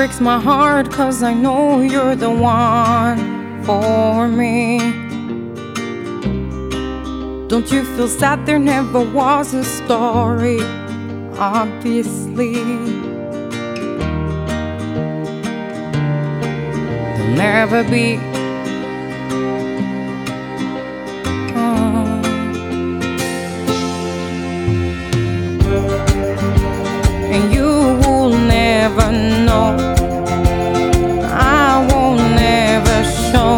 breaks my heart, 'cause I know you're the one for me. Don't you feel sad? There never was a story, obviously. There'll never be. And you will never know. I won't never show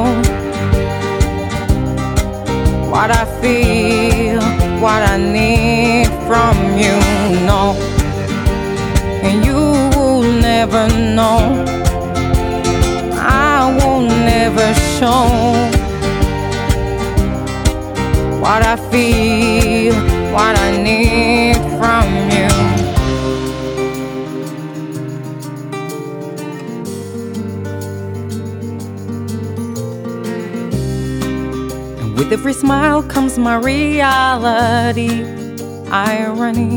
what I feel, what I need from you, no. And you will never know. I won't never show what I feel, what I need from you. With every smile comes my reality, irony.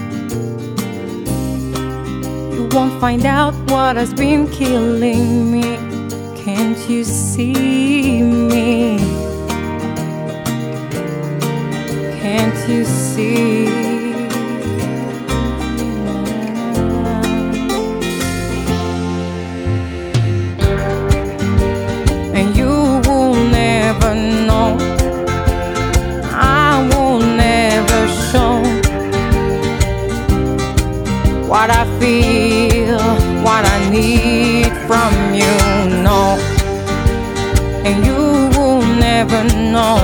You won't find out what has been killing me. Can't you see me? Can't you see? And you will never know. What I feel, what I need from you, no. And you will never know.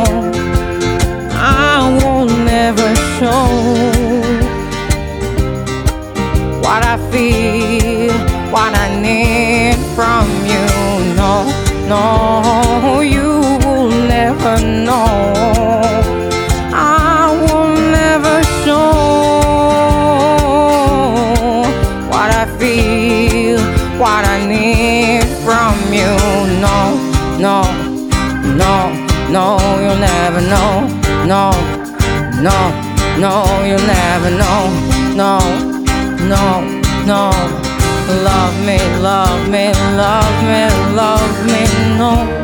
I will never show what I feel, what I need from you, no. No, you will never know. I will never show what I need from you, no, no, no, no, you'll never know, no, no, no, you'll never know, no, no, no, love me, love me, love me, love me, no.